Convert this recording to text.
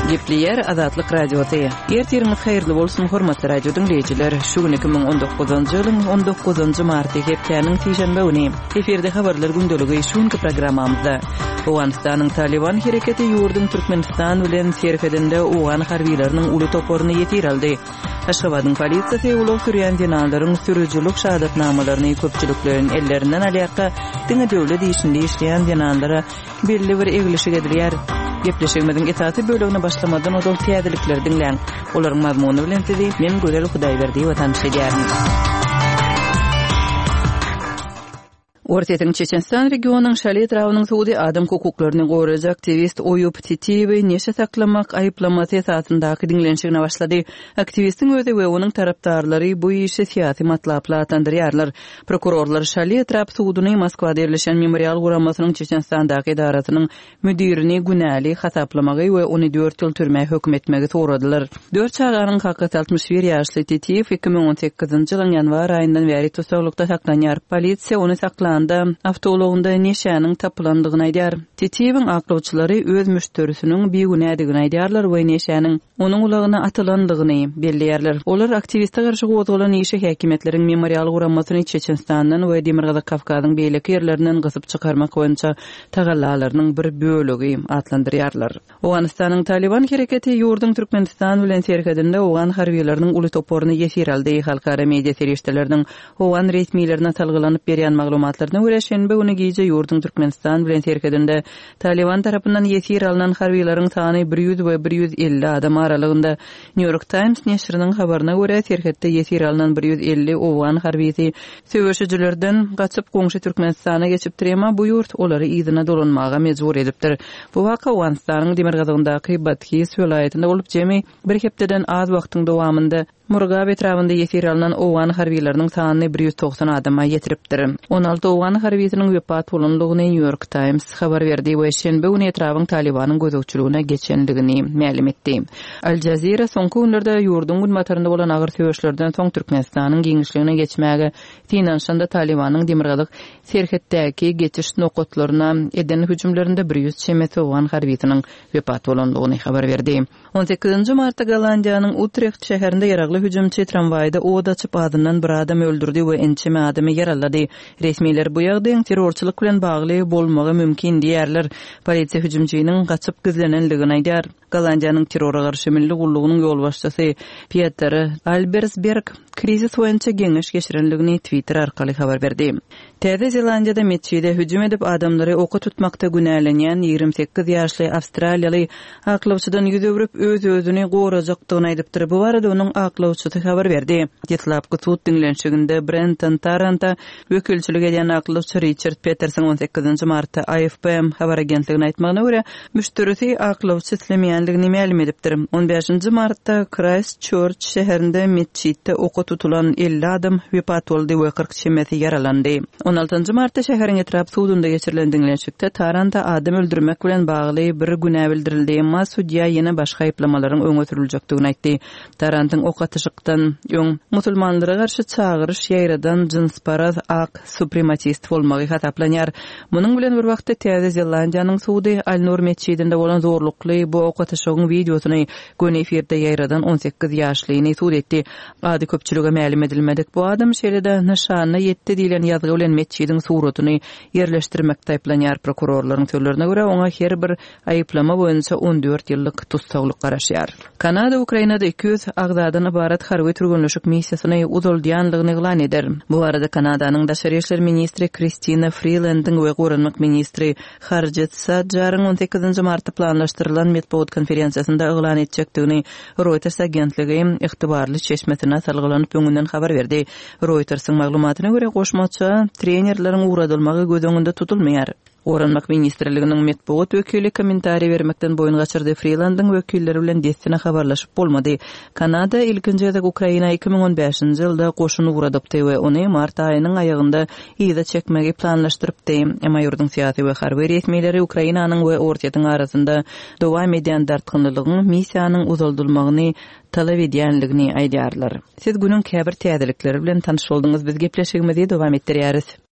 Gepleyer Azatlyk Radiosu. Ertiriniz hayırlı bolsun hormatly radio dinleyijiler. Şu gün 2019-njy ýylyň 19-njy marty hepdeniň tişenbe güni. Eferde habarlar gündöligi şuňky programmamyzda. Owganistanyň Taliban hereketi ýurdun Türkmenistan bilen serkedinde Owgan harbiýlarynyň uly toporuny ýetiraldy. Aşgabatyň polisiýasy uly sürýän jenerallaryň sürüjülük şahadatnamalaryny köpçüliklerin ellerinden alýarka diňe döwlet işinde işleýän jeneralara belli bir eglişik edilýär. Gepleşigimiziň esasy bölügine başlamadan odol täzelikleri dinleň. Olaryň mazmuny bilen sizi men Gürel Hudaýberdi watan şeýärmi. Ortaýyň Çeçenstan regionunyň Şaly etrawynyň suwdy adam hukuklaryny goraýjak aktivist Oyup Titiýew neşe saklamak aýplamasy esasyndaky dinlenşigine başlady. Aktivistiň özi we onuň tarapdarlary bu işi syýasy matlapla atandyrýarlar. Prokurorlar Şaly etrap suwdyny Moskwada ýerleşen memorial guramasynyň Çeçenstandaky idarasynyň müdirini günäli hasaplamagy we ony 4 ýyl türme hökm etmegi soradylar. 4 çağanyň hakykat 61 ýaşly Titiýew 2018-nji ýylyň ýanwar aýyndan beri tutsaklykda saklanýar. Polisiýa ony avtologunda neşäniň tapylandygyny aýdýar. Titiýewiň aklawçylary öz müşterisiniň beýgünädigini aýdýarlar we neşäniň onuň ulagyna atylandygyny belleýärler. Olar aktiviste garşy gozgulan işe häkimetleriň memorial guramasyny Çeçenstandan we Demirgaza Kafkasyň beýleki ýerlerinden gysyp çykarmak boýunça tagallalarynyň bir bölegi atlandyrýarlar. Owganistanyň Taliban hereketi ýurdun Türkmenistan bilen serkedinde Owgan harbiýlarynyň uly toporuny ýetiraldy. Halkara media serýeşleriniň Owgan resmiýlerine salgylanyp berýän maglumatlar göre şenbe güni gece ýurdun Türkmenistan bilen serkedinde Taliban tarapyndan ýetir alynan harbiýlaryň sany 100 we 150 adam aralygynda. New York Times neşriniň habaryna göre serkedde ýetir alynan 150 Owgan harbisi söwüşçülerden gaçyp goňşy Türkmenistana geçip direma bu ýurt olary ýzyna dolanmaga mejbur edipdir. Bu waka Owganistanyň Demirgazyndaky Batkis welaýetinde bolup jemi bir hepdeden az wagtyň dowamında Murgab etrafında ýetir alynan Owgan harbiýlarynyň sanyny 190 adama ýetiripdir. 16 Owgan harbiýetiniň wepat bolanlygyny New York Times habar berdi we şenbe güni etrawyň Talibanyň gözükçülügine geçendigini ma'lum etdi. Al Jazeera soňky günlerde ýurdun gulmatarynda bolan agyr söýüşlerden soň Türkmenistanyň giňişligine geçmäge finanşanda Talibanyň Demirgazyk serhetdäki geçiş nokatlaryna eden hüjümlerinde 100 çemet Owgan harbiýetiniň wepat bolanlygyny habar berdi. 18-nji martda Gollandiýanyň Utrecht şäherinde ýaragly hüjümçi tramwaýda oda çyp adamdan bir adam öldürdi we ençeme adamy yaralady. Resmiýetler bu ýagdaýyň terrorçylyk bilen bagly bolmagy mümkin diýerler. Polisiýa hüjümçiniň gaçyp gizlenenligini aýdýar. Gollandiýanyň terrora garşy milli gullugynyň ýolbaşçysy Peter Albersberg krizis boýunça geňiş geçirenligini Twitter arkaly habar berdi. Täze Zelandiýada meçhide hüjüm edip adamlary oka tutmakda günälenýän 28 ýaşly Awstraliýaly aklawçydan ýüzübrüp öz-özüni gorajakdygyny aýdypdyr. Bu barada onuň aklawçysy habar berdi. Detlapky tut dinlenşiginde Brenton Tarranta wekilçilik eden aklawçy Richard Peterson 18-nji martda AFP habar agentligine aýtmagyna görä müşterisi aklawçy islemeýänligini ma'lum edipdir. 15-nji martda Christchurch şäherinde meçhitde oka tutulan 50 adam wepat boldy we 40 çemeti yaralandy. 16-njy martda şäheriň etrap suwdunda geçirilen dinlenşikde Taranta adam öldürmek bilen bagly bir günä bildirildi. Emma судья ýene başga aýplamalaryň öňe sürüljekdigini aýtdy. Tarantyň ok atyşykdan öň musulmanlara garşy çağırış ýaýradan jinsparaz ak suprematist bolmagy hasaplanýar. Munyň bilen bir wagtda Täze Zelandiýanyň suwdy Al-Nur meçhidinde bolan zorlukly bu ok atyşygyň videosyny gün efirde ýaýradan 18 ýaşlyny suwd etdi. Ady köpçülüge ma'lum edilmedik. Bu adam şeýlede nişanyna ýetdi diýilen ýazgy bilen meçhidin suratyny ýerleşdirmekde aýplanýar. Prokurorlaryň söýlerine görä oňa her bir aýplama boýunça 14 ýyllyk tutsaglyk garaşýar. Kanada Ukrainada 200 agzadan ibarat harby türgünleşik missiýasyny uzaldýanlygyny eglan eder. Bu arada Kanadanyň daşary işler ministri Christina Freeland'yň we Gurunlyk ministri Harjit Sajjaryň 18-nji martda planlaşdyrylan matbuat konferensiýasynda eglan etjekdigini Reuters agentligi ýygtybarly çeşmetine salgylanyp öňünden habar berdi. Reuters'yň maglumatyna görä goşmaça trenerleriň uğradylmagy göz öňünde tutulmaýar. Gurunlyk ministrliginiň matbuat wekili kommentari bermekden boyun gaçyrdy. Freeland'yň wekilleri bilen destine habarlaşyp bolmady. Kanada ilkinji Ukraina 2015-nji ýylda goşun uğradypdy we ony mart aýynyň aýagynda ýyda çekmegi planlaşdyrypdy. Emma ýurdun syýasy we harby resmiýetleri Ukrainanyň we Ortaýyň arasynda dowam eden dartgynlygyň missiýanyň uzaldylmagyny talap edýänligini aýdýarlar. Siz günüň käbir täzelikleri bilen tanyş boldyňyz. Biz gepleşigimizi dowam etdirýäris.